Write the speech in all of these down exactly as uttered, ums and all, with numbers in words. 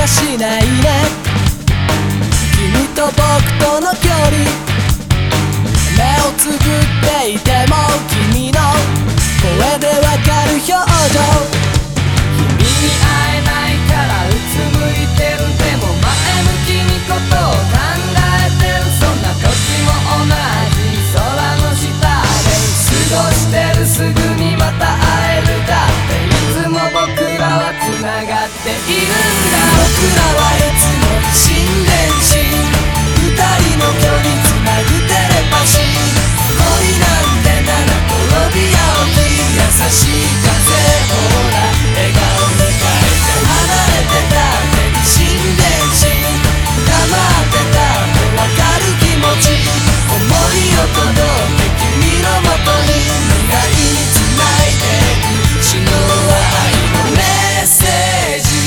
しないね。君と僕との距離、目をつぶっていても君の声でわかる表情。 君に会えないからうつむいてる。でも前向きにことを考えてる。そんな時も同じ空の下で過ごしてる。すぐにまた会えるだっていつも僕らはつながっているんだ。 僕らはいつも心電子、二人の距離つなぐテレパシー。恋なんて七転び八起き、優しい風ほら笑顔に変えて。離れてたって心電子、黙ってたってわかる気持ち。想いを届け君のもとに、未来につないでいく血の愛のメッセージ。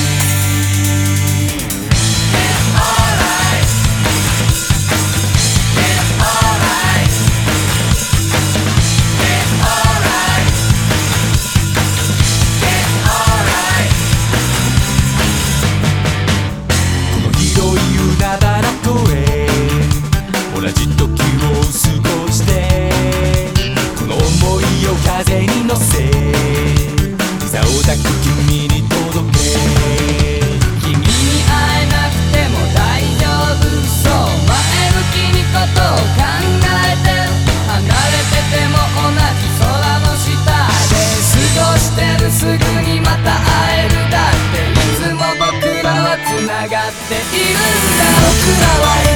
同じ時を過ごして、この想いを風に乗せ、膝を抱く君に届け。 君に会えなくても大丈夫。そう前向きにことを考えてる。離れてても同じ空の下で過ごしてる。すぐにまた会えるだっていつも僕らはつながっているんだ。 僕らは